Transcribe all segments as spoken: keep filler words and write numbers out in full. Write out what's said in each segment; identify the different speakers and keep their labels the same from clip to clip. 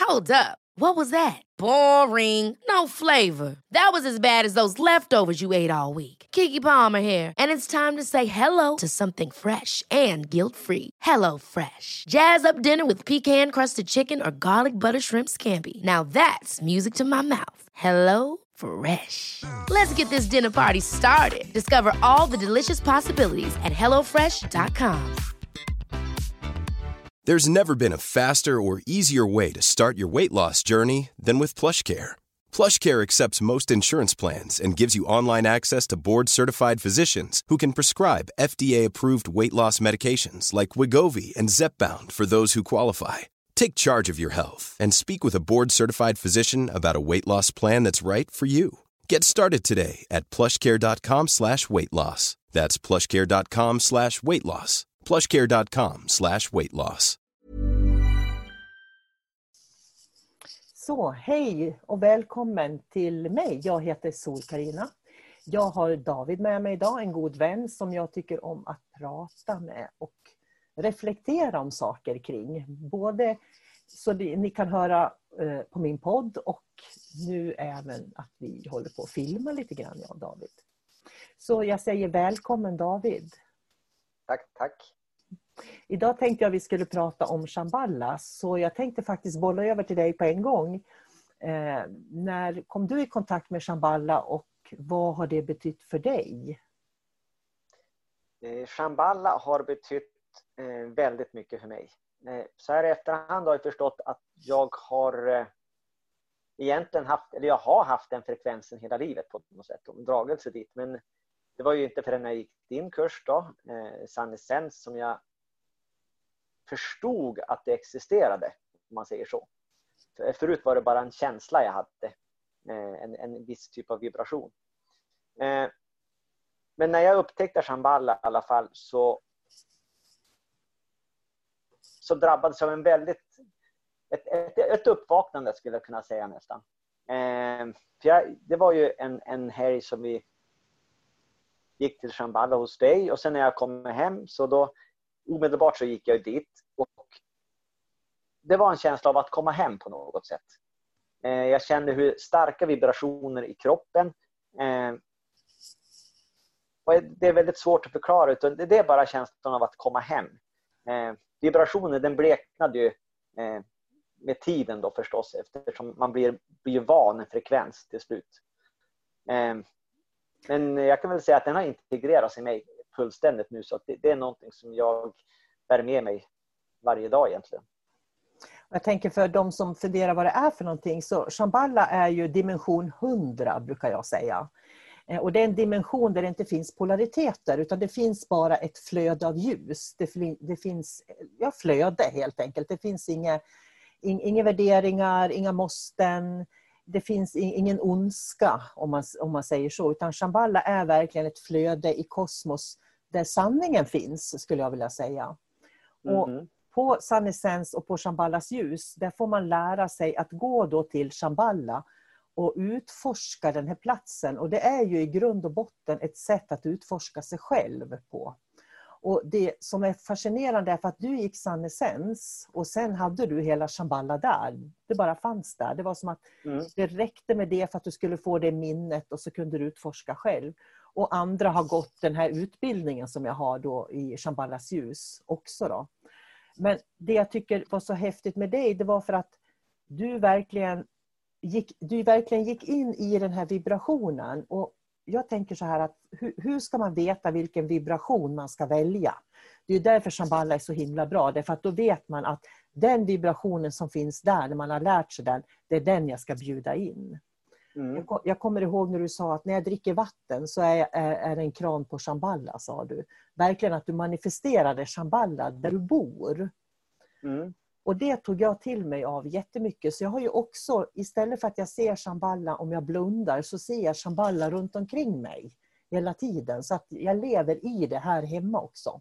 Speaker 1: Hold up. What was that? Boring. No flavor. That was as bad as those leftovers you ate all week. Keke Palmer here, and it's time to say hello to something fresh and guilt-free. Hello Fresh. Jazz up dinner with pecan-crusted chicken or garlic butter shrimp scampi. Now that's music to my mouth. Hello Fresh. Let's get this dinner party started. Discover all the delicious possibilities at hello fresh dot com.
Speaker 2: There's never been a faster or easier way to start your weight loss journey than with PlushCare. PlushCare accepts most insurance plans and gives you online access to board-certified physicians who can prescribe F D A-approved weight loss medications like Wegovy and Zepbound for those who qualify. Take charge of your health and speak with a board-certified physician about a weight loss plan that's right for you. Get started today at plushcare.com slash weight loss. That's plushcare.com slash weight loss. plushcare.com slash weight loss.
Speaker 3: Så, hej och välkommen till mig. Jag heter Sol-Carina. Jag har David med mig idag, en god vän som jag tycker om att prata med och reflektera om saker kring. Både så det, ni kan höra eh, på min podd och nu även att vi håller på att filma lite grann, jag och David. Så jag säger välkommen David.
Speaker 4: Tack, tack.
Speaker 3: Idag tänkte jag att vi skulle prata om Shambhala, så jag tänkte faktiskt bolla över till dig på en gång. Eh, när kom du i kontakt med Shambhala och vad har det betytt för dig?
Speaker 4: Eh, Shambhala har betytt eh, väldigt mycket för mig. Eh, så här i efterhand har jag förstått att jag har eh, egentligen haft, eller jag har haft den frekvensen hela livet på något sätt, en dragelse dit. Men det var ju inte förrän jag gick din kurs då, eh, Sun Essence, som jag förstod att det existerade, om man säger så. För, förut var det bara en känsla jag hade, eh, en, en viss typ av vibration. Eh, men när jag upptäckte Shambhala i alla fall så, så drabbades jag av en väldigt, ett, ett, ett uppvaknande skulle jag kunna säga nästan. Eh, för jag, det var ju en, en helg som vi gick till Shambhala hos dig, och sen när jag kom hem så då omedelbart så gick jag dit, och det var en känsla av att komma hem på något sätt. Eh, jag kände hur starka vibrationer i kroppen, eh, och det är väldigt svårt att förklara, utan det är bara känslan av att komma hem. Eh, vibrationen, den bleknade ju eh, med tiden då förstås, eftersom man blir, blir van en frekvens till slut. Eh, Men jag kan väl säga att den har integrerats i mig fullständigt nu, så att det, det är någonting som jag bär med mig varje dag egentligen.
Speaker 3: Jag tänker för de som funderar vad det är för någonting, så Shambhala är ju dimension hundra brukar jag säga. Och det är en dimension där det inte finns polariteter, utan det finns bara ett flöde av ljus. Det, det finns ja, flöde helt enkelt. Det finns inga, inga värderingar, inga måsten. Det finns ingen ondska om man, om man säger så, utan Shambhala är verkligen ett flöde i kosmos där sanningen finns, skulle jag vilja säga. Mm. Och på Sun Essence och på Shambhalas ljus, där får man lära sig att gå då till Shambhala och utforska den här platsen. Och det är ju i grund och botten ett sätt att utforska sig själv på. Och det som är fascinerande är för att du gick Sun Essence och sen hade du hela Shambhala där. Det bara fanns där. Det var som att mm. det räckte med det för att du skulle få det minnet, och så kunde du utforska själv. Och andra har gått den här utbildningen som jag har då i Shambhalas ljus också då. Men det jag tycker var så häftigt med dig, det var för att du verkligen gick, du verkligen gick in i den här vibrationen. Och jag tänker så här att hur, hur ska man veta vilken vibration man ska välja? Det är därför Shambhala är så himla bra. Därför att då vet man att den vibrationen som finns där, när man har lärt sig den, det är den jag ska bjuda in. Mm. Jag, jag kommer ihåg när du sa att när jag dricker vatten så är, är, är det en kran på Shambhala, sa du. Verkligen att du manifesterade Shambhala där du bor. Mm. Och det tog jag till mig av jättemycket. Så jag har ju också, istället för att jag ser Shambhala om jag blundar, så ser jag Shambhala runt omkring mig hela tiden. Så att jag lever i det här hemma också.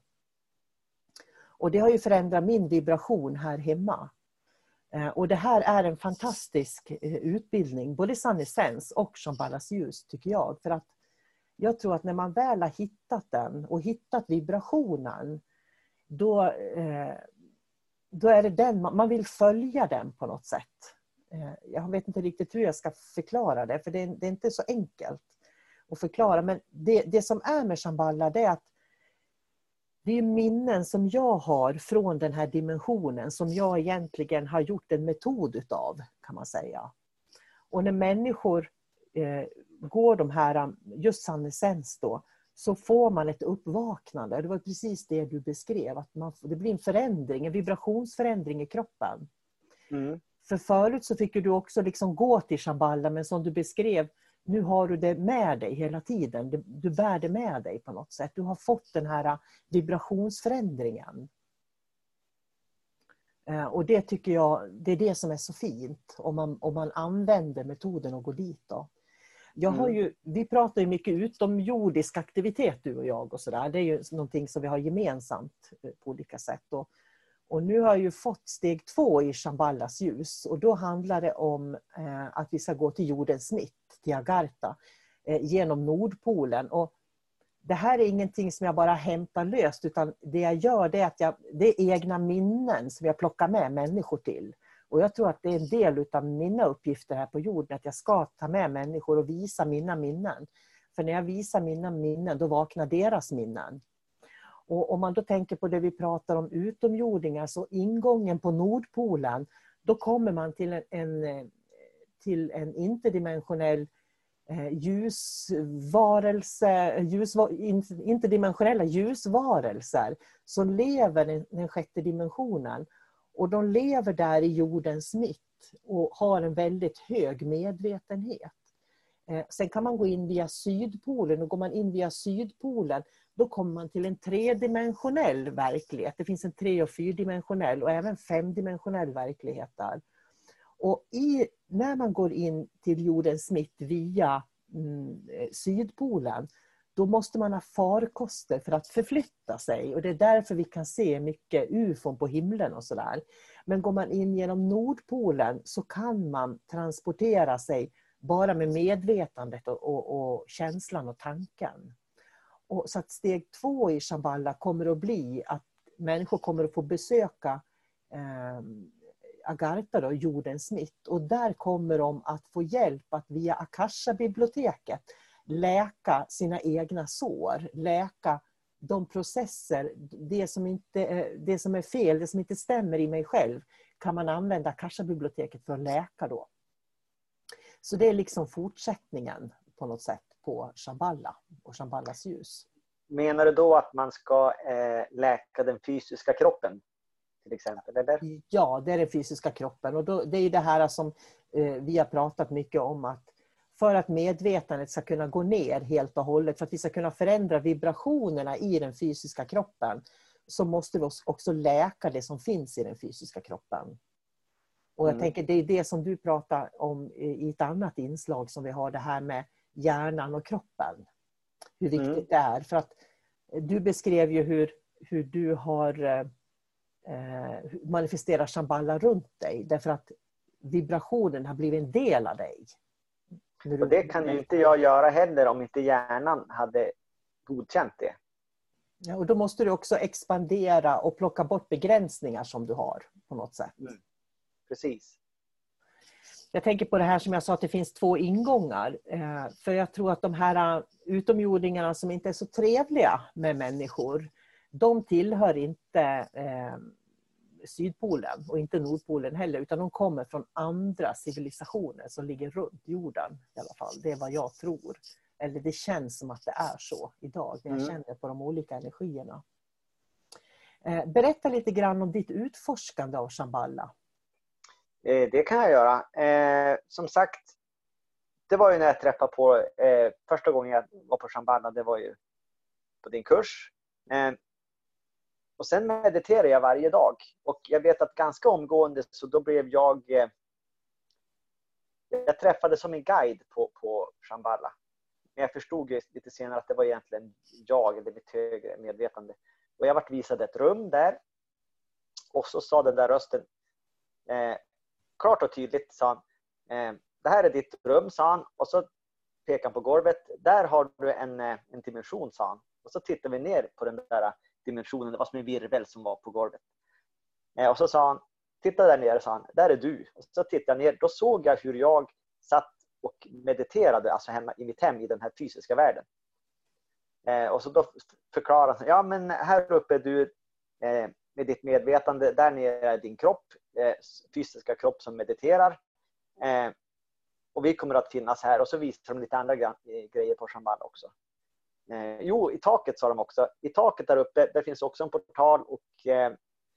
Speaker 3: Och det har ju förändrat min vibration här hemma. Och det här är en fantastisk utbildning, både Sun Essence och Shambhalas ljus, tycker jag. För att jag tror att när man väl har hittat den och hittat vibrationen, då, eh, då är det den, man vill följa den på något sätt. Jag vet inte riktigt hur jag ska förklara det, för det är, det är inte så enkelt att förklara. Men det, det som är med Shambhala, det är att det är minnen som jag har från den här dimensionen som jag egentligen har gjort en metod utav, kan man säga. Och när människor eh, går de här, just sannesens då, så får man ett uppvaknande. Det var precis det du beskrev, att man, det blir en förändring, en vibrationsförändring i kroppen.
Speaker 4: Mm.
Speaker 3: För förut så fick du också liksom gå till Shambhala, men som du beskrev, nu har du det med dig hela tiden. Du, du bär det med dig på något sätt. Du har fått den här vibrationsförändringen. Eh, och det tycker jag, det är det som är så fint. Om man, om man använder metoden och går dit då. Jag har ju, vi pratar ju mycket utomjordisk aktivitet, du och jag och sådär. Det är ju någonting som vi har gemensamt på olika sätt. Och, och nu har jag ju fått steg två i Shambhalas ljus. Och då handlar det om eh, att vi ska gå till jordens mitt, till Agartha, eh, genom Nordpolen. Och det här är ingenting som jag bara hämtar löst, utan det jag gör det är att jag, det är egna minnen som jag plockar med människor till. Och jag tror att det är en del av mina uppgifter här på jorden, att jag ska ta med människor och visa mina minnen. För när jag visar mina minnen, då vaknar deras minnen. Och om man då tänker på det vi pratar om utomjordingar, så ingången på Nordpolen, då kommer man till en, en, till en interdimensionell eh, ljusvarelse, ljusva, interdimensionella ljusvarelser som lever i den sjätte dimensionen. Och de lever där i jordens mitt och har en väldigt hög medvetenhet. Eh, sen kan man gå in via Sydpolen, och går man in via Sydpolen, då kommer man till en tredimensionell verklighet. Det finns en tre- och fyrdimensionell och även femdimensionell verklighet där. Och i, när man går in till jordens mitt via mm, Sydpolen, då måste man ha farkoster för att förflytta sig. Och det är därför vi kan se mycket U F O på himlen och sådär. Men går man in genom Nordpolen så kan man transportera sig bara med medvetandet och, och, och känslan och tanken. Och så att steg två i Shambhala kommer att bli att människor kommer att få besöka eh, Agartha, då, jordens mitt. Och där kommer de att få hjälp att via Akasha-biblioteket läka sina egna sår, läka de processer, det som, inte, det som är fel, det som inte stämmer i mig själv, kan man använda Akasha-biblioteket för att läka då. Så det är liksom fortsättningen på något sätt på Shambhala och Shambhalas ljus. Menar
Speaker 4: du då att man ska eh, läka den fysiska kroppen till exempel, eller?
Speaker 3: Ja, det är den fysiska kroppen, och då, det är det här som eh, vi har pratat mycket om, att för att medvetandet ska kunna gå ner helt och hållet, för att vi ska kunna förändra vibrationerna i den fysiska kroppen, så måste vi också läka det som finns i den fysiska kroppen. Och jag mm. tänker, det är det som du pratar om i ett annat inslag som vi har, det här med hjärnan och kroppen. Hur viktigt mm. det är. För att du beskrev ju hur, hur du har eh, manifesterat Shambhala runt dig, därför att vibrationen har blivit en del av dig.
Speaker 4: Och det kan inte jag göra heller om inte hjärnan hade godkänt det.
Speaker 3: Ja, och då måste du också expandera och plocka bort begränsningar som du har på något sätt.
Speaker 4: Mm. Precis.
Speaker 3: Jag tänker på det här som jag sa, att det finns två ingångar. Eh, för jag tror att de här utomjordingarna som inte är så trevliga med människor, de tillhör inte eh, Sydpolen och inte Nordpolen heller, utan de kommer från andra civilisationer som ligger runt jorden i alla fall. Det är vad jag tror. Eller det känns som att det är så idag när jag mm. känner på de olika energierna. Eh, berätta lite grann om ditt utforskande av Shambhala.
Speaker 4: Eh, det kan jag göra. Eh, som sagt, det var ju när jag träffade på eh, första gången jag var på Shambhala, det var ju på din kurs. Eh, Och sen mediterar jag varje dag. Och jag vet att ganska omgående så då blev jag... Eh, jag träffade som en guide på, på Shambhala. Men jag förstod lite senare att det var egentligen jag eller mitt högre medvetande. Och jag vart visad ett rum där. Och så sa den där rösten... Eh, klart och tydligt sa han. Eh, det här är ditt rum, sa han. Och så pekade han på golvet. Där har du en, en dimension, sa han. Och så tittade vi ner på den där... dimensionen, det var som en virvel som var på golvet. Eh, och så sa han, titta där nere, sa han, där är du. Och så tittade jag ner, då såg jag hur jag satt och mediterade, alltså hemma i mitt hem i den här fysiska världen. Eh, och så då förklarade han, ja men här uppe är du eh, med ditt medvetande, där nere är din kropp, eh, fysiska kropp som mediterar. Eh, och vi kommer att finnas här. Och så visar de lite andra grejer på Shambhala också. Eh, jo, i taket sa de också. I taket där uppe, där finns också en portal. Och eh,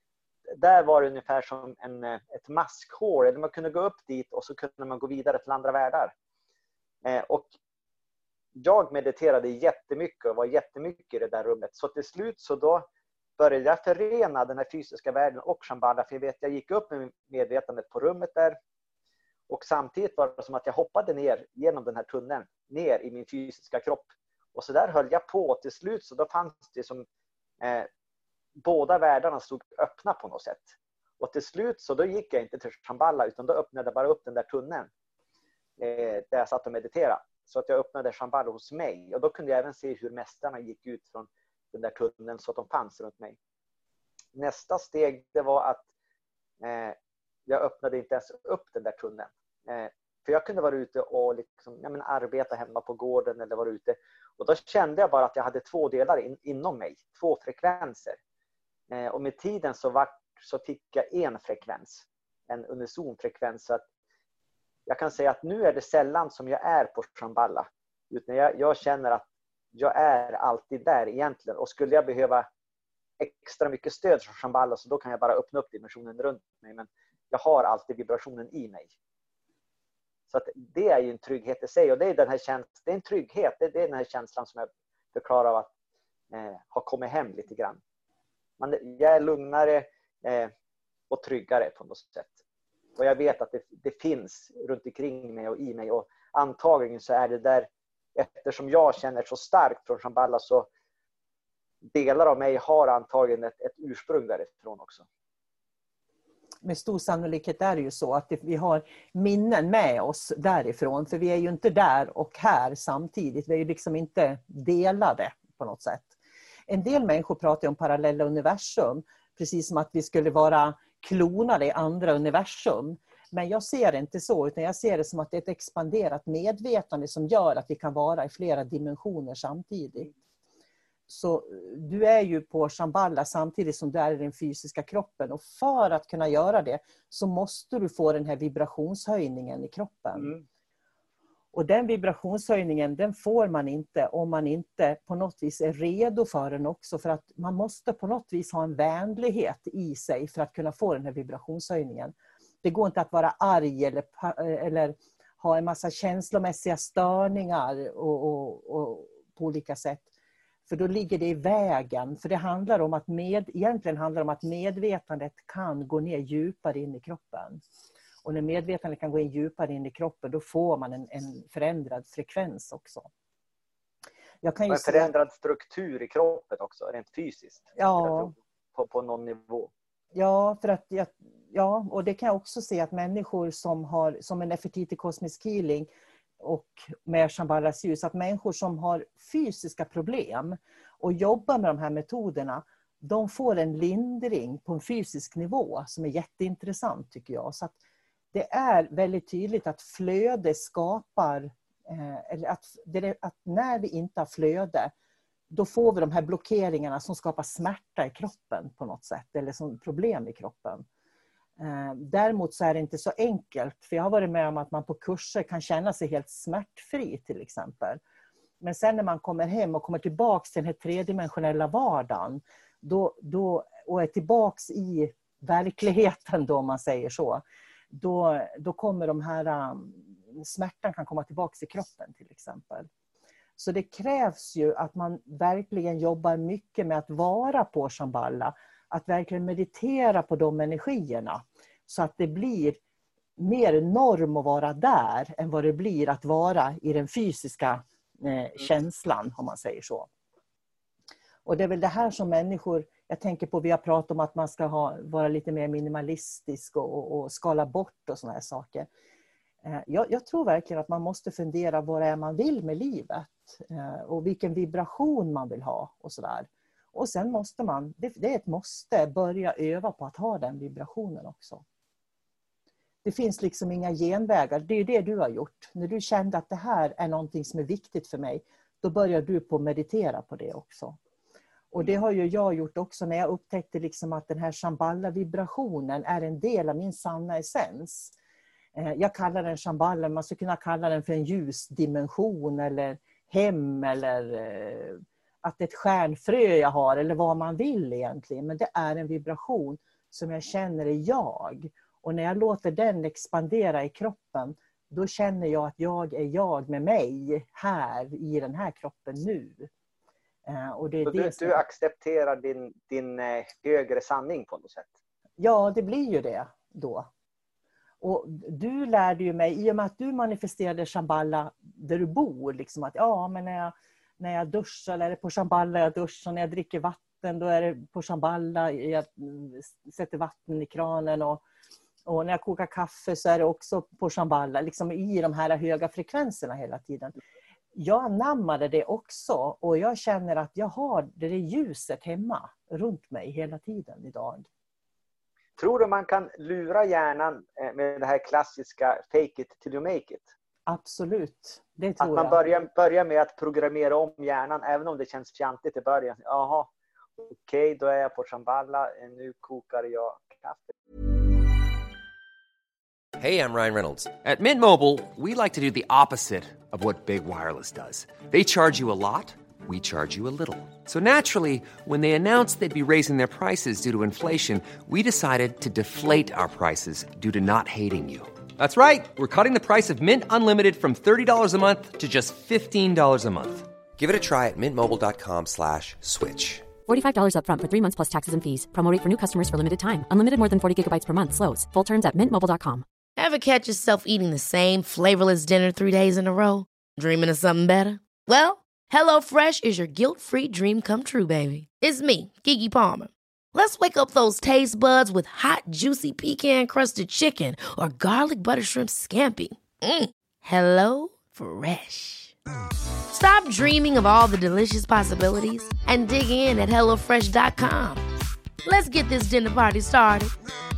Speaker 4: där var det ungefär som en, ett maskhål. Eller man kunde gå upp dit och så kunde man gå vidare till andra världar. Eh, och jag mediterade jättemycket och var jättemycket i det där rummet. Så till slut så då började jag förena den här fysiska världen och Shambhala. För jag vet, jag gick upp med medvetandet på rummet där. Och samtidigt var det som att jag hoppade ner genom den här tunneln. Ner i min fysiska kropp. Och så där höll jag på. Och till slut så då fanns det som eh, båda världarna stod öppna på något sätt. Och till slut så då gick jag inte till Shambhala. Utan då öppnade jag bara upp den där tunneln. Eh, där jag satt och mediterade. Så att jag öppnade Shambhala hos mig. Och då kunde jag även se hur mästarna gick ut från den där tunneln så att de fanns runt mig. Nästa steg det var att eh, jag öppnade inte ens upp den där tunneln. Eh, för jag kunde vara ute och liksom, ja, men arbeta hemma på gården eller vara ute. Och då kände jag bara att jag hade två delar in, inom mig. Två frekvenser. Eh, och med tiden så, var, så fick jag en frekvens. En unison frekvens. Så att jag kan säga att nu är det sällan som jag är på Shambhala. Utan jag, jag känner att jag är alltid där egentligen. Och skulle jag behöva extra mycket stöd från Shambhala så då kan jag bara öppna upp dimensionen runt mig. Men jag har alltid vibrationen i mig. Så att det är ju en trygghet i sig. Och det är, den här käns- det är en trygghet. Det är den här känslan som jag förklarar av att eh, ha kommit hem lite grann. Man, jag är lugnare eh, och tryggare på något sätt. Och jag vet att det, det finns runt omkring mig och i mig. Och antagligen så är det där, eftersom jag känner så starkt från Shambhala så delar av mig har antagligen ett, ett ursprung därifrån också.
Speaker 3: Med stor sannolikhet är det ju så att vi har minnen med oss därifrån. För vi är ju inte där och här samtidigt. Vi är ju liksom inte delade på något sätt. En del människor pratar om parallella universum. Precis som att vi skulle vara klonade i andra universum. Men jag ser det inte så, utan jag ser det som att det är ett expanderat medvetande som gör att vi kan vara i flera dimensioner samtidigt. Så du är ju på Shambhala samtidigt som du är i den fysiska kroppen. Och för att kunna göra det så måste du få den här vibrationshöjningen i kroppen. Mm. Och den vibrationshöjningen den får man inte om man inte på något vis är redo för den också. För att man måste på något vis ha en vänlighet i sig för att kunna få den här vibrationshöjningen. Det går inte att vara arg eller, eller ha en massa känslomässiga störningar och, och, och på olika sätt. För då ligger det i vägen. För det handlar om att med, egentligen handlar det om att medvetandet kan gå ner djupare in i kroppen. Och när medvetandet kan gå in djupare in i kroppen då får man en, en förändrad frekvens också. Jag kan ju
Speaker 4: en förändrad se... struktur i kroppen också, rent fysiskt.
Speaker 3: Ja.
Speaker 4: På, på någon nivå.
Speaker 3: Ja, för att jag, ja, och det kan jag också se att människor som har som en Nefertiti Cosmic Healing och med Shambhalas ljus, att människor som har fysiska problem och jobbar med de här metoderna, de får en lindring på en fysisk nivå som är jätteintressant tycker jag. Så att det är väldigt tydligt att flöde skapar, eh, eller att, det, att när vi inte har flöde, då får vi de här blockeringarna som skapar smärta i kroppen på något sätt, eller som problem i kroppen. Eh, däremot så är det inte så enkelt, för jag har varit med om att man på kurser kan känna sig helt smärtfri till exempel. Men sen när man kommer hem och kommer tillbaks till den här tredimensionella vardagen, då, då, och är tillbaks i verkligheten då, om man säger så, då, då kommer de här, um, smärtan kan komma tillbaks i kroppen till exempel. Så det krävs ju att man verkligen jobbar mycket med att vara på Shambhala. Att verkligen meditera på de energierna. Så att det blir mer norm att vara där än vad det blir att vara i den fysiska eh, känslan, om man säger så. Och det är väl det här som människor, jag tänker på, vi har pratat om att man ska ha, vara lite mer minimalistisk och, och, och skala bort och såna här saker. Eh, jag, jag tror verkligen att man måste fundera vad det är man vill med livet. Och vilken vibration man vill ha och sådär. Och sen måste man, det, det är ett måste, börja öva på att ha den vibrationen också. Det finns liksom inga genvägar. Det är det du har gjort. När du kände att det här är någonting som är viktigt för mig, då börjar du på att meditera på det också. Och det har ju jag gjort också när jag upptäckte liksom att den här Shambhala-vibrationen är en del av min sanna essens. Jag kallar den Shambhala, man skulle kunna kalla den för en ljusdimension eller hem eller att det är ett stjärnfrö jag har eller vad man vill egentligen. Men det är en vibration som jag känner är jag. Och när jag låter den expandera i kroppen, då känner jag att jag är jag med mig här i den här kroppen nu. Och det är
Speaker 4: Så
Speaker 3: det
Speaker 4: du,
Speaker 3: som...
Speaker 4: du accepterar din, din högre sanning på något sätt?
Speaker 3: Ja, det blir ju det då. Och du lärde ju mig, i och med att du manifesterade Shambhala där du bor, liksom att ja, men när jag, när jag duschar är det på Shambhala jag duschar, när jag dricker vatten då är det på Shambhala, jag sätter vatten i kranen och, och när jag kokar kaffe så är det också på Shambhala, liksom i de här höga frekvenserna hela tiden. Jag anammade det också och jag känner att jag har det där ljuset hemma runt mig hela tiden idag.
Speaker 4: Tror du man kan lura hjärnan med det här klassiska fake it till you make it?
Speaker 3: Absolut, det tror jag.
Speaker 4: Att man börjar, börjar med att programmera om hjärnan även om det känns fjantigt i början. Jaha, okej, okay, då är jag på Shambhala, nu kokar jag kaffe.
Speaker 5: Hey, I'm Ryan Reynolds. At Mint Mobile, we like to do the opposite of what Big Wireless does. They charge you a lot, we charge you a little. So naturally, when they announced they'd be raising their prices due to inflation, we decided to deflate our prices due to not hating you. That's right. We're cutting the price of Mint Unlimited from thirty dollars a month to just fifteen dollars a month. Give it a try at mintmobile.com slash switch.
Speaker 6: forty-five dollars up front for three months plus taxes and fees. Promo rate for new customers for limited time. Unlimited more than forty gigabytes per month. Slows full terms at mint mobile dot com.
Speaker 1: Ever catch yourself eating the same flavorless dinner three days in a row? Dreaming of something better? Well, HelloFresh is your guilt-free dream come true, baby. It's me, Keke Palmer. Let's wake up those taste buds with hot, juicy pecan-crusted chicken or garlic butter shrimp scampi. Mm. Hello Fresh. Stop dreaming of all the delicious possibilities and dig in at hello fresh dot com. Let's get this dinner party started.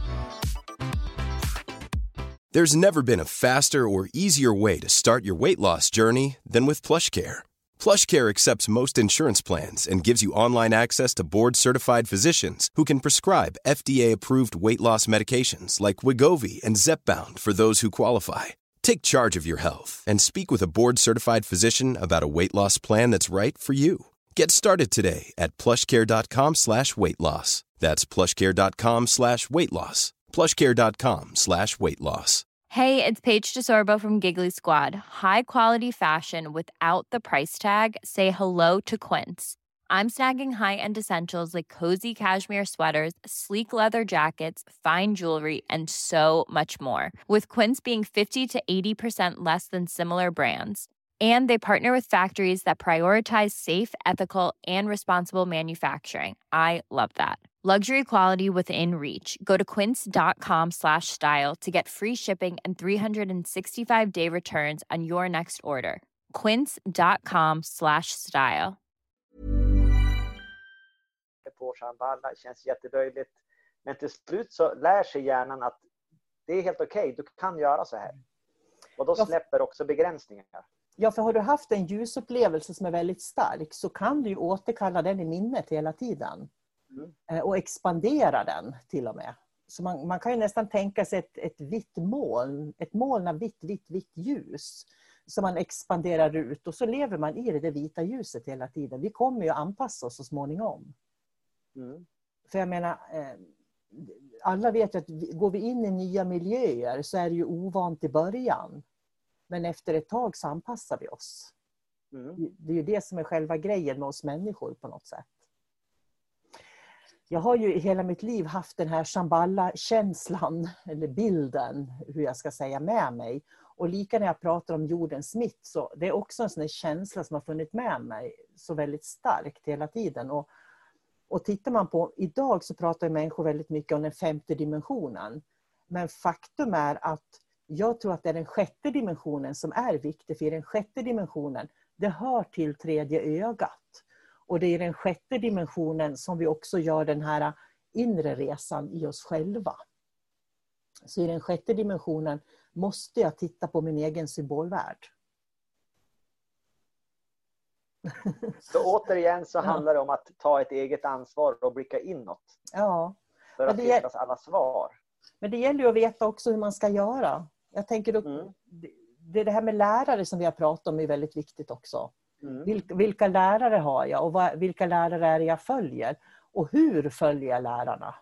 Speaker 2: There's never been a faster or easier way to start your weight loss journey than with PlushCare. PlushCare accepts most insurance plans and gives you online access to board-certified physicians who can prescribe F D A-approved weight loss medications like Wegovy and Zepbound for those who qualify. Take charge of your health and speak with a board-certified physician about a weight loss plan that's right for you. Get started today at plushcare.com slash weight loss. That's plushcare.com slash weight loss. plushcare.com slash weight loss.
Speaker 7: Hey, it's Paige DeSorbo from Giggly Squad. High quality fashion without the price tag. Say hello to Quince. I'm snagging high-end essentials like cozy cashmere sweaters, sleek leather jackets, fine jewelry, and so much more. With Quince being fifty to eighty percent less than similar brands. And they partner with factories that prioritize safe, ethical, and responsible manufacturing. I love that. Luxury quality within reach. Go to quince.com slash style to get free shipping and three sixty-five day returns on your next order. Quince.com slash style.
Speaker 4: På Shambhala känns jätteböjligt. Men till slut så lär sig hjärnan att det är helt okej, okay, du kan göra så här. Och då släpper också begränsningar.
Speaker 3: Ja, för har du haft en ljusupplevelse som är väldigt stark så kan du ju återkalla den i minnet hela tiden. Mm. Och expandera den till och med. Så man, man kan ju nästan tänka sig ett, ett vitt moln, ett moln av vitt, vitt, vitt ljus som man expanderar ut och så lever man i det, det vita ljuset hela tiden. Vi kommer ju att anpassa oss så småningom. Mm. För jag menar, alla vet ju att går vi in i nya miljöer så är det ju ovant i början. Men efter ett tag så anpassar vi oss. Mm. Det är ju det som är själva grejen med oss människor på något sätt. Jag har ju i hela mitt liv haft den här Shambhala-känslan, eller bilden, hur jag ska säga, med mig. Och lika när jag pratar om jordens mitt, så det är också en sån här känsla som har funnits med mig så väldigt starkt hela tiden. Och, och tittar man på, idag så pratar människor väldigt mycket om den femte dimensionen. Men faktum är att jag tror att det är den sjätte dimensionen som är viktig, för i den sjätte dimensionen, det hör till tredje ögat. Och det är den sjätte dimensionen som vi också gör den här inre resan i oss själva. Så i den sjätte dimensionen måste jag titta på min egen symbolvärld.
Speaker 4: Så återigen så handlar det om att ta ett eget ansvar och blicka inåt.
Speaker 3: Ja.
Speaker 4: För att
Speaker 3: det,
Speaker 4: hitta alla svar.
Speaker 3: Men det gäller ju att veta också hur man ska göra. Jag tänker då,
Speaker 4: Mm.
Speaker 3: det, det här med lärare som vi har pratat om är väldigt viktigt också.
Speaker 4: Mm.
Speaker 3: Vilka, vilka lärare har jag och vad, vilka lärare är det jag följer? Och hur följer jag lärarna?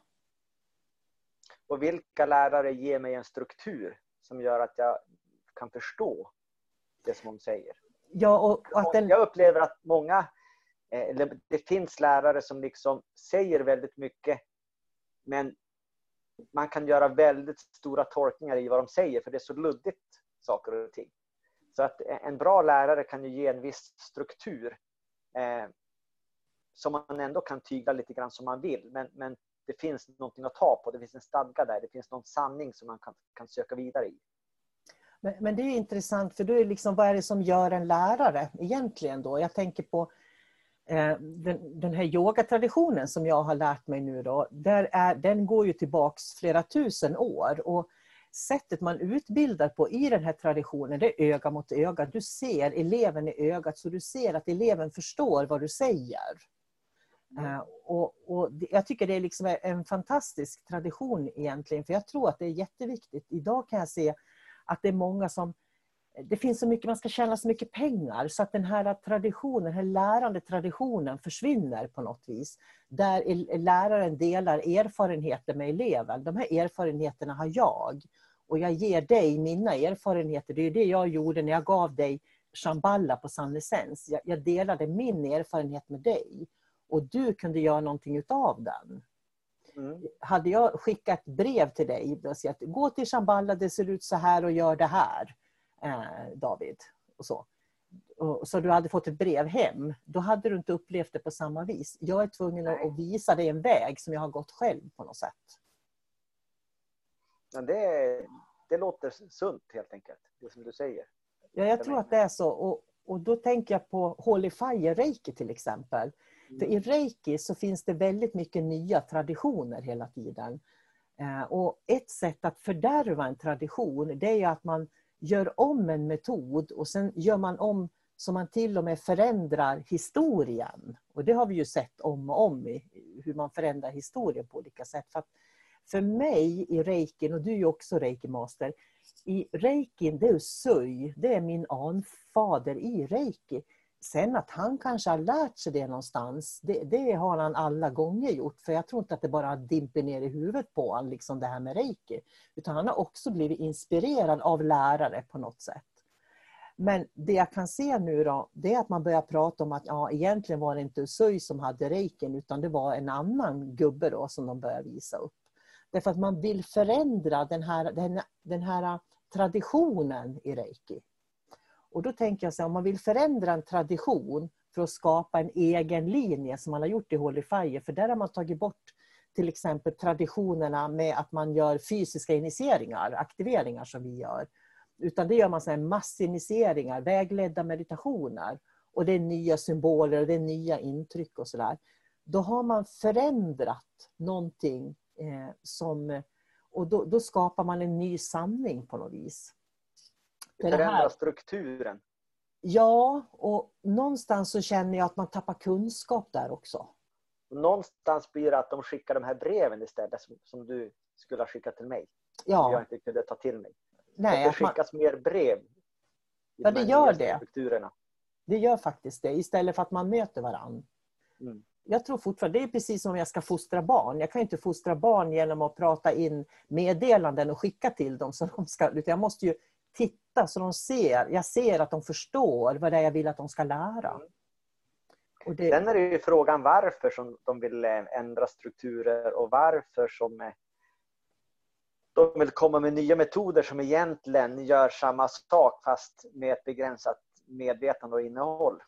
Speaker 4: Och vilka lärare ger mig en struktur som gör att jag kan förstå det som de säger.
Speaker 3: Ja, och, och att den...
Speaker 4: Jag upplever att många, eller det finns lärare som liksom säger väldigt mycket, men man kan göra väldigt stora tolkningar i vad de säger, för det är så luddigt saker och ting. Så att en bra lärare kan ju ge en viss struktur eh, som man ändå kan tygla lite grann som man vill, men, men det finns någonting att ta på, det finns en stadga där, det finns någon sanning som man kan, kan söka vidare i.
Speaker 3: Men, men det är intressant, för då är liksom, vad är det som gör en lärare egentligen då? Jag tänker på eh, den, den här yogatraditionen som jag har lärt mig nu då. Där är, den går ju tillbaks flera tusen år. Och sättet man utbildar på i den här traditionen, det är öga mot öga. Du ser eleven i ögat, så du ser att eleven förstår vad du säger. Mm. Uh, och, och jag tycker det är liksom en fantastisk tradition egentligen. För jag tror att det är jätteviktigt. Idag kan jag se att det är många som, det finns så mycket, man ska tjäna så mycket pengar så att den här traditionen, den här lärande traditionen försvinner på något vis. Där läraren delar erfarenheter med eleven. De här erfarenheterna har jag. Och jag ger dig mina erfarenheter. Det är det jag gjorde när jag gav dig Shambhala på San Essens. Jag, jag delade min erfarenhet med dig. Och du kunde göra någonting utav den. Mm. Hade jag skickat brev till dig och sagt, gå till Shambhala, det ser ut så här och gör det här, eh, David. Och så. Och, så du hade fått ett brev hem, då hade du inte upplevt det på samma vis. Jag är tvungen att, att visa dig en väg som jag har gått själv på något sätt.
Speaker 4: Ja, det, det låter sunt helt enkelt, det som du säger.
Speaker 3: Ja, jag tror att det är så. Och, och då tänker jag på Holy Fire Reiki till exempel. Mm. För i Reiki så finns det väldigt mycket nya traditioner hela tiden. Eh, och ett sätt att fördärva en tradition, det är att man gör om en metod och sen gör man om så man till och med förändrar historien. Och det har vi ju sett om och om i hur man förändrar historien på olika sätt. För, att för mig i Reikin, och du är ju också Reiki-master, i Reikin, det är Sui, det är min anfader i Reiki. Sen att han kanske har lärt sig det någonstans, det, det har han alla gånger gjort. För jag tror inte att det bara dimper ner i huvudet på honom, liksom det här med Reiki. Utan han har också blivit inspirerad av lärare på något sätt. Men det jag kan se nu då, det är att man börjar prata om att ja, egentligen var det inte Usui som hade Reikin, utan det var en annan gubbe då som de börjar visa upp. Därför att man vill förändra den här, den, den här traditionen i Reiki. Och då tänker jag så här, om man vill förändra en tradition för att skapa en egen linje som man har gjort i Holy Fire, för där har man tagit bort till exempel traditionerna med att man gör fysiska initieringar, aktiveringar som vi gör. Utan det gör man så här massinitieringar, vägledda meditationer. Och det är nya symboler och det är nya intryck och sådär. Då har man förändrat någonting eh, som... Och då, då skapar man en ny sanning på något vis.
Speaker 4: Förändra strukturen.
Speaker 3: Ja, och någonstans så känner jag att man tappar kunskap där också.
Speaker 4: Någonstans blir det att de skickar de här breven istället som, som du skulle ha skickat till mig.
Speaker 3: Ja.
Speaker 4: Som jag inte kunde ta till mig.
Speaker 3: Nej,
Speaker 4: att det skickas man... mer brev.
Speaker 3: Ja, det gör det. Det gör faktiskt det, istället för att man möter varandra. Mm. Jag tror fortfarande, det är precis som om jag ska fostra barn. Jag kan inte fostra barn genom att prata in meddelanden och skicka till dem. Så de ska, utan jag måste ju titta så de ser. Jag ser att de förstår vad det är jag vill att de ska lära.
Speaker 4: Mm.
Speaker 3: Och det...
Speaker 4: Sen är det ju frågan varför som de vill ändra strukturer och varför som de vill komma med nya metoder som egentligen gör samma sak fast med ett begränsat medvetande och innehåll.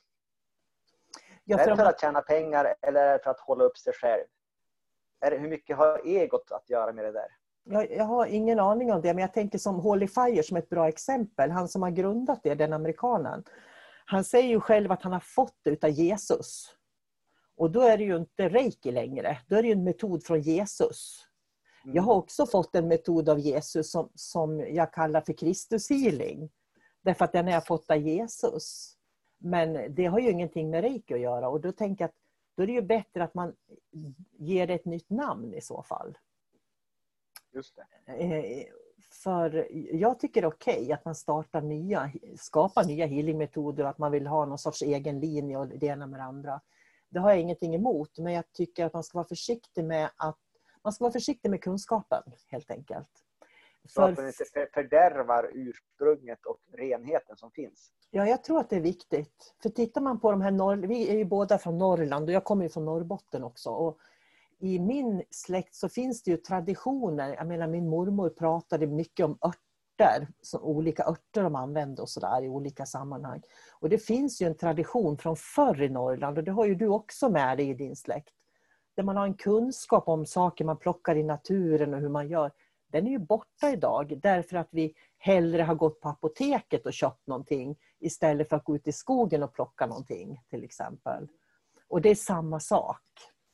Speaker 4: Ja, för är det för att tjäna pengar eller är det för att hålla upp sig själv? Är det, hur mycket har egot att göra med det där?
Speaker 3: Jag, jag har ingen aning om det, men jag tänker som Holy Fire som ett bra exempel. Han som har grundat det, den amerikanen. Han säger ju själv att han har fått det utav Jesus. Och då är det ju inte reiki längre. Då är det ju en metod från Jesus. Mm. Jag har också fått en metod av Jesus som, som jag kallar för Kristus healing. Därför att den har jag fått av Jesus. Men det har ju ingenting med reiki att göra. Och då tänker jag att då är det ju bättre att man ger det ett nytt namn i så fall.
Speaker 4: Just det.
Speaker 3: För jag tycker det är okej okay att man startar nya, skapar nya healingmetoder. Att man vill ha någon sorts egen linje och det ena med det andra. Det har jag ingenting emot. Men jag tycker att man ska vara försiktig med att man ska vara försiktig med kunskapen helt enkelt.
Speaker 4: Så att man inte fördärvar ursprunget och renheten som finns.
Speaker 3: Ja, jag tror att det är viktigt. För tittar man på de här, norr... vi är ju båda från Norrland och jag kommer ju från Norrbotten också. Och i min släkt så finns det ju traditioner. Jag menar, min mormor pratade mycket om örter. Så olika örter de använde och sådär i olika sammanhang. Och det finns ju en tradition från förr i Norrland. Och det har ju du också med dig i din släkt. Där man har en kunskap om saker man plockar i naturen och hur man gör. Den är ju borta idag därför att vi hellre har gått på apoteket och köpt någonting istället för att gå ut i skogen och plocka någonting till exempel. Och det är samma sak.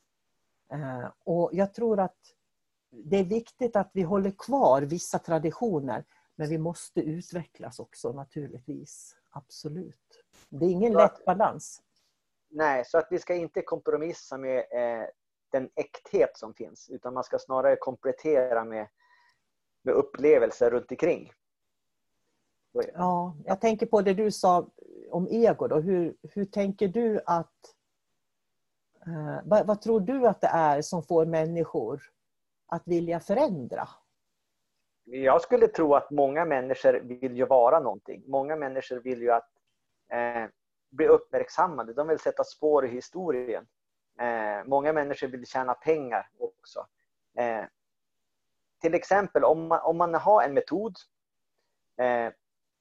Speaker 3: Och jag tror att det är viktigt att vi håller kvar vissa traditioner, men vi måste utvecklas också naturligtvis. Absolut. Det är ingen lätt balans.
Speaker 4: Nej, så att vi ska inte kompromissa med eh, den äkthet som finns, utan man ska snarare komplettera med med upplevelser runt omkring.
Speaker 3: Ja, jag tänker på det du sa om ego då. Hur, hur tänker du att eh, vad, vad tror du att det är som får människor att vilja förändra?
Speaker 4: Jag skulle tro att många människor vill ju vara någonting. Många människor vill ju att eh, bli uppmärksammade. De vill sätta spår i historien. Eh, många människor vill tjäna pengar också. Eh, Till exempel om man, om man har en metod. Eh,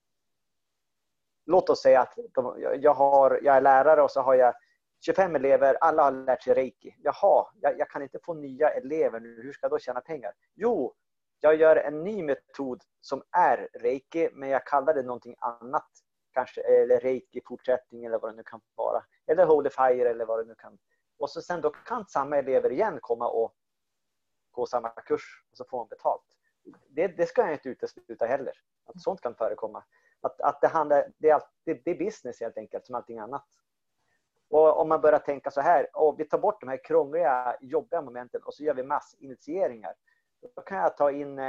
Speaker 4: låt oss säga att de, jag, har, jag är lärare och så har jag tjugofem elever. Alla har lärt sig reiki. Jaha, jag, jag kan inte få nya elever nu. Hur ska jag då tjäna pengar? Jo, jag gör en ny metod som är reiki. Men jag kallar det någonting annat. Kanske eller reiki fortsättning eller vad det nu kan vara. Eller holy fire eller vad det nu kan. Och så sen då kan samma elever igen komma och gå samma kurs och så får man betalt. Det, det ska jag inte utesluta heller. Att sånt kan förekomma. Att, att det, handlar, det, är, det, det är business helt enkelt som allting annat. Och om man börjar tänka så här. Och vi tar bort de här krångliga, jobbiga momenten och så gör vi massinitieringar. Då kan jag ta in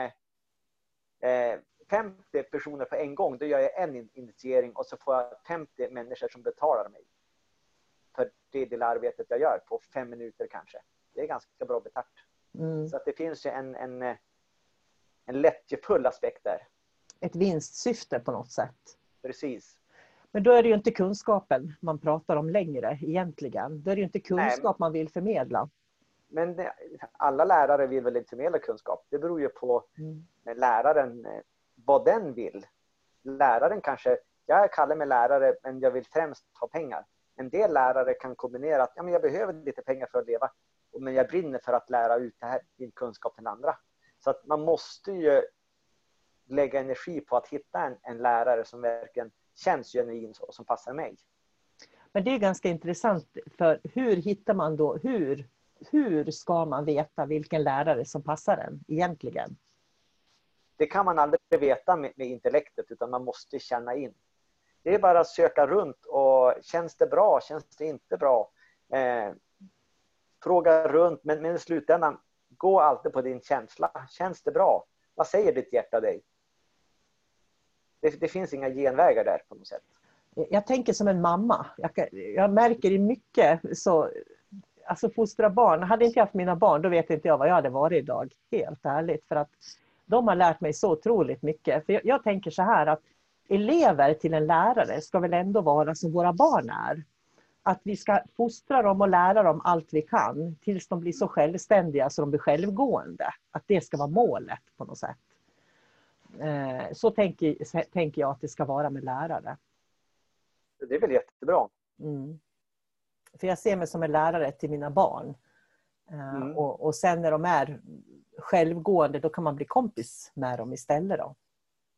Speaker 4: eh, femtio personer på en gång. Då gör jag en initiering och så får jag femtio människor som betalar mig. För det lilla arbetet jag gör på fem minuter kanske. Det är ganska bra betalt. Mm. Så att det finns ju en, en, en lättjefull aspekt där.
Speaker 3: Ett vinstsyfte på något sätt.
Speaker 4: Precis.
Speaker 3: Men då är det ju inte kunskapen man pratar om längre egentligen. Då är det ju inte kunskap Nej. man vill förmedla.
Speaker 4: Men det, alla lärare vill väl inte förmedla kunskap. Det beror ju på mm. läraren, vad den vill. Läraren kanske, jag kallar mig lärare men jag vill främst ha pengar. En del lärare kan kombinera att ja, men jag behöver lite pengar för att leva. Men jag brinner för att lära ut det här, din kunskap till andra. Så att man måste ju lägga energi på att hitta en, en lärare som verkligen känns genuin och som passar mig.
Speaker 3: Men det är ganska intressant, för hur hittar man då, hur, hur ska man veta vilken lärare som passar en egentligen?
Speaker 4: Det kan man aldrig veta med, med intellektet, utan man måste känna in. Det är bara att söka runt och känns det bra, känns det inte bra? Eh, Fråga runt, men, men i slutändan, gå alltid på din känsla. Känns det bra? Vad säger ditt hjärta dig? Det, det finns inga genvägar där på något sätt.
Speaker 3: Jag tänker som en mamma. Jag, jag märker i mycket så, alltså fostra barn. Hade inte jag haft mina barn, då vet inte jag vad jag hade varit idag. Helt ärligt. För att de har lärt mig så otroligt mycket. För jag, jag tänker så här att elever till en lärare ska väl ändå vara som våra barn är. Att vi ska fostra dem och lära dem allt vi kan tills de blir så självständiga så de blir självgående. Att det ska vara målet på något sätt. Så tänker, tänker jag att det ska vara med lärare.
Speaker 4: Det är väl jättebra.
Speaker 3: Mm. För jag ser mig som en lärare till mina barn. Mm. Och, och sen när de är självgående, då kan man bli kompis med dem istället då.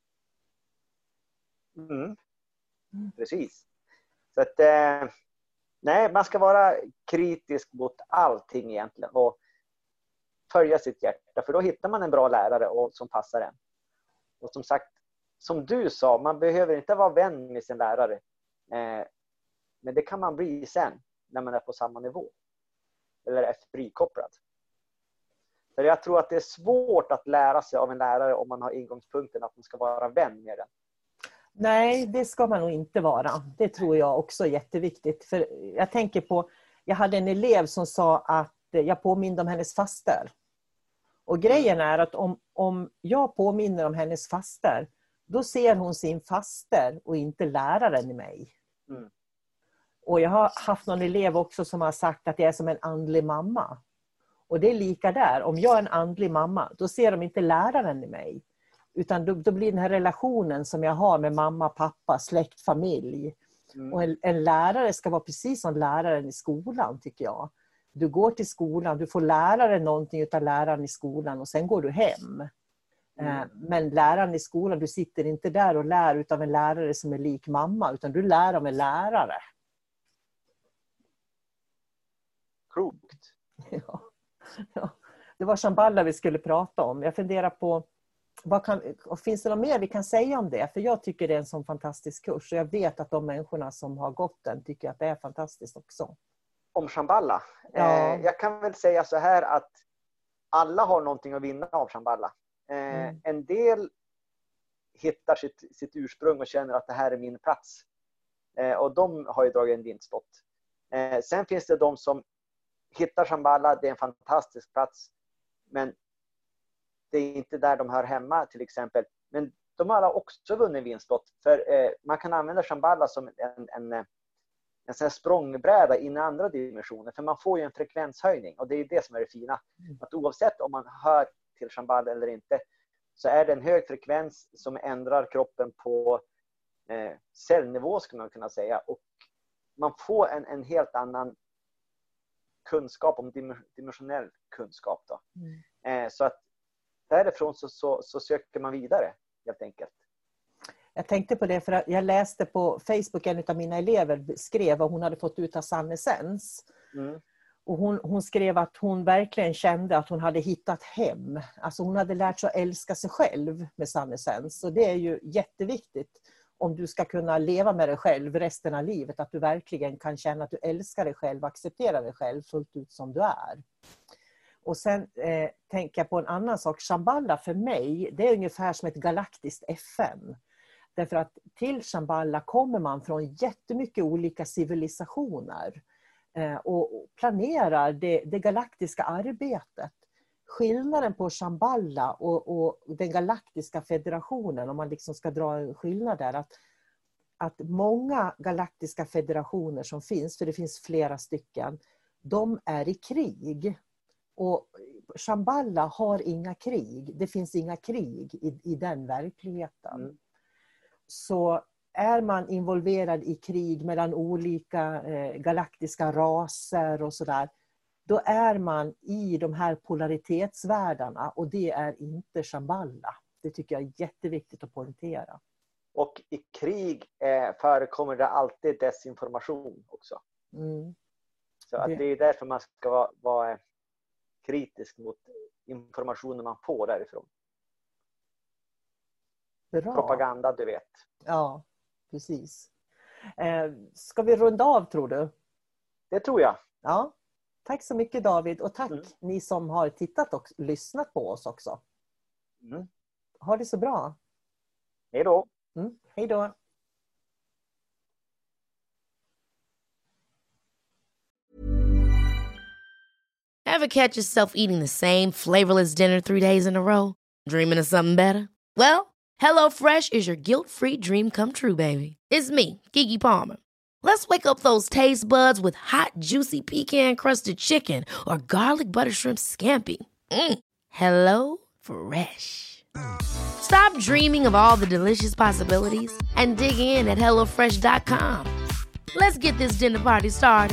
Speaker 4: Mm. Mm. Precis. Så att, eh, Nej, man ska vara kritisk mot allting egentligen och följa sitt hjärta, för då hittar man en bra lärare och, som passar en. Och som sagt, som du sa, man behöver inte vara vän med sin lärare. Eh, men det kan man bli sen när man är på samma nivå. Eller är frikopplad. För jag tror att det är svårt att lära sig av en lärare om man har ingångspunkten att man ska vara vän med den.
Speaker 3: Nej, det ska man nog inte vara. Det tror jag också är jätteviktigt. För jag tänker på, jag hade en elev som sa att jag påminner om hennes faster. Och grejen är att om, om jag påminner om hennes faster, då ser hon sin faster och inte läraren i mig. Mm. Och jag har haft någon elev också som har sagt att jag är som en andlig mamma. Och det är lika där. Om jag är en andlig mamma, då ser de inte läraren i mig. Utan då, då blir den här relationen som jag har med mamma, pappa, släkt, familj. Mm. Och en, en lärare ska vara precis som läraren i skolan, tycker jag. Du går till skolan, du får lära dig någonting av läraren i skolan och sen går du hem. Mm. Men läraren i skolan, du sitter inte där och lär utav en lärare som är lik mamma, utan du lär av en lärare.
Speaker 4: Klokt.
Speaker 3: Ja. Ja. Det var Shambhala vi skulle prata om. Jag funderar på, vad kan, finns det något mer vi kan säga om det? För jag tycker det är en sån fantastisk kurs. Och jag vet att de människorna som har gått den tycker att det är fantastiskt också.
Speaker 4: Om Shambhala?
Speaker 3: Ja.
Speaker 4: Eh, jag kan väl säga så här att alla har någonting att vinna av Shambhala. Eh, mm. En del hittar sitt, sitt ursprung och känner att det här är min plats. Eh, och de har ju dragit en vinstlott. Eh, sen finns det de som hittar Shambhala, det är en fantastisk plats. Men det är inte där de hör hemma till exempel. Men de har också vunnit vinstlott. För eh, man kan använda Shambhala som en, en, en sån här språngbräda in i andra dimensioner. För man får ju en frekvenshöjning. Och det är det som är det fina. Att oavsett om man hör till Shambhala eller inte, så är det en hög frekvens som ändrar kroppen på eh, cellnivå, skulle man kunna säga. Och man får en, en helt annan kunskap om dimensionell kunskap då. Mm. Eh, så att därifrån så, så, så söker man vidare helt enkelt.
Speaker 3: Jag tänkte på det för att jag läste på Facebook, en av mina elever skrev vad hon hade fått ut av Sannesens. Mm. Och hon, hon skrev att hon verkligen kände att hon hade hittat hem. Alltså hon hade lärt sig att älska sig själv med Sannesens. Och det är ju jätteviktigt om du ska kunna leva med dig själv resten av livet. Att du verkligen kan känna att du älskar dig själv och accepterar dig själv fullt ut som du är. Och sen eh, tänker jag på en annan sak. Shambhala för mig, det är ungefär som ett galaktiskt F N. Därför att till Shambhala kommer man från jättemycket olika civilisationer. Eh, och planerar det, det galaktiska arbetet. Skillnaden på Shambhala och, och den galaktiska federationen, om man liksom ska dra en skillnad där, att, att många galaktiska federationer som finns, för det finns flera stycken, de är i krig. Och Shambhala har inga krig. Det finns inga krig i, i den verkligheten. Mm. Så är man involverad i krig mellan olika eh, galaktiska raser och sådär, då är man i de här polaritetsvärldarna, och det är inte Shambhala. Det tycker jag är jätteviktigt att poängtera.
Speaker 4: Och i krig eh, förekommer det alltid desinformation också. Mm. Så att det... det är därför man ska vara, vara kritisk mot informationen man får därifrån.
Speaker 3: Bra.
Speaker 4: Propaganda, du vet.
Speaker 3: Ja, precis. Eh, ska vi runda av, tror du?
Speaker 4: Det tror jag.
Speaker 3: Ja. Tack så mycket, David. Och tack mm. ni som har tittat och lyssnat på oss också. Mm. Ha det så bra.
Speaker 4: Hej då.
Speaker 3: Mm. Hej då.
Speaker 1: Ever catch yourself eating the same flavorless dinner three days in a row? Dreaming of something better? Well, HelloFresh is your guilt-free dream come true, baby. It's me, Keke Palmer. Let's wake up those taste buds with hot, juicy pecan-crusted chicken or garlic butter shrimp scampi. Mm. Hello Fresh. Stop dreaming of all the delicious possibilities and dig in at hello fresh dot com. Let's get this dinner party started.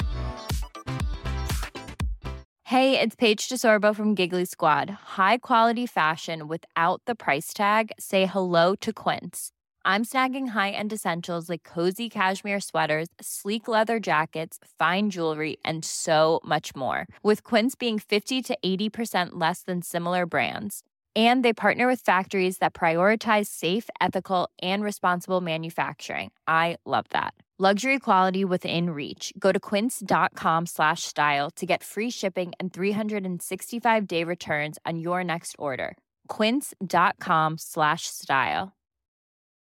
Speaker 7: Hey, it's Paige DeSorbo from Giggly Squad. High quality fashion without the price tag. Say hello to Quince. I'm snagging high-end essentials like cozy cashmere sweaters, sleek leather jackets, fine jewelry, and so much more. With Quince being fifty to eighty percent less than similar brands. And they partner with factories that prioritize safe, ethical, and responsible manufacturing. I love that. Luxury quality within reach. Go to quince.com slash style to get free shipping and three sixty-five day returns on your next order. Quince.com slash style.